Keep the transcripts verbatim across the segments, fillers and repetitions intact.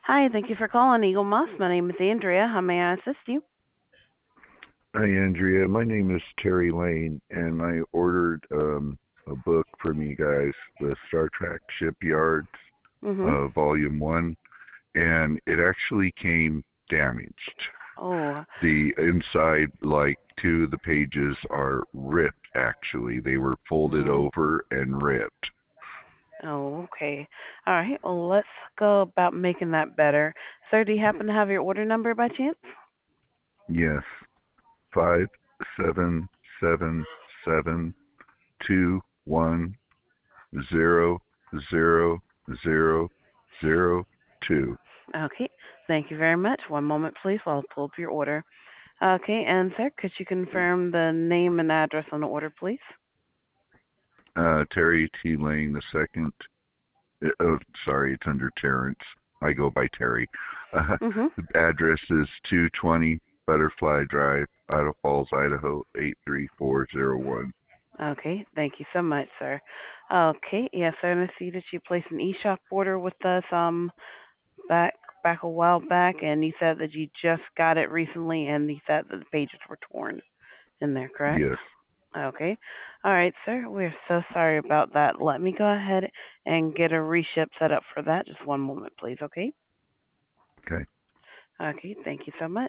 Hi, thank you for calling Eagle Moss. My name is Andrea. How may I assist you? Hi, Andrea. My name is Terry Lane, and I ordered um, a book from you guys, the Star Trek Shipyards, Mm-hmm. uh, Volume one, and it actually came damaged. Oh, The inside, like two of the pages, are ripped, actually. They were folded oh, over and ripped. oh, okay. All right. Well, let's go about making that better. Sir, do you happen to have your order number by chance? Yes, five seven seven seven two one zero zero zero zero two. Okay. Thank you very much. One moment, please, while I pull up your order. Okay. And, sir, could you confirm the name and address on the order, please? Uh, Terry T. Lane the second. Uh, oh, sorry, it's under Terrence. I go by Terry. Uh, Mm-hmm. the address is two twenty Butterfly Drive, Idaho Falls, Idaho eight three four zero one. Okay. Thank you so much, sir. Okay. Yes, sir. And I see that you placed an e-shop order with us um back back a while back, and you said that you just got it recently, and you said that the pages were torn in there, correct? Yes. Okay. All right, sir. We're so sorry about that. Let me go ahead and get a reship set up for that. Just one moment, please, okay? Okay. Okay, thank you so much.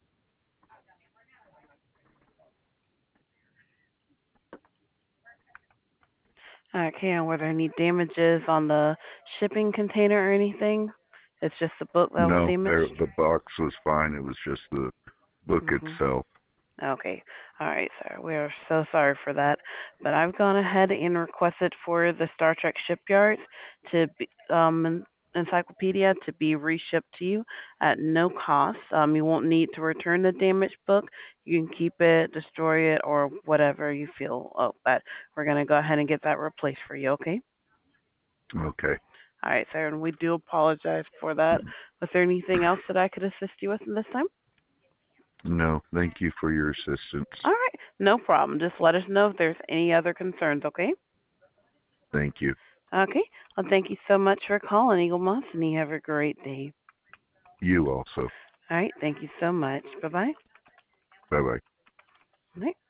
Okay, and were there any damages on the shipping container or anything? It's just the book that was No, there, damaged? the box was fine. It was just the book Mm-hmm. itself. Okay. All right, sir. We are so sorry for that. But I've gone ahead and requested for the Star Trek shipyards to be, um, encyclopedia to be reshipped to you at no cost. Um, you won't need to return the damaged book. You can keep it, destroy it, or whatever you feel. Oh, but we're going to go ahead and get that replaced for you, okay? Okay. All right, sir. And we do apologize for that. Was there anything else that I could assist you with this time? No, thank you for your assistance. All right. No problem. Just let us know if there's any other concerns, okay? Thank you. Okay. Well, thank you so much for calling Eagle Moss, and you have a great day. You also. All right. Thank you so much. Bye bye. Bye bye. All right.